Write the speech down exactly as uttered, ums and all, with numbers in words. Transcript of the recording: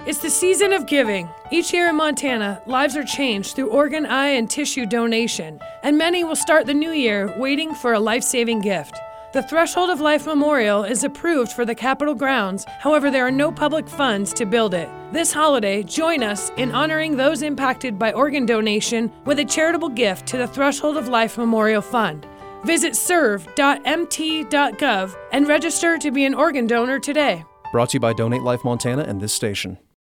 It's the season of giving. Each year in Montana, lives are changed through organ, eye, and tissue donation, and many will start the new year waiting for a life-saving gift. The Threshold of Life Memorial is approved for the Capitol grounds, however, there are no public funds to build it. This holiday, join us in honoring those impacted by organ donation with a charitable gift to the Threshold of Life Memorial Fund. Visit serve dot m t dot gov and register to be an organ donor today. Brought to you by Donate Life Montana and this station.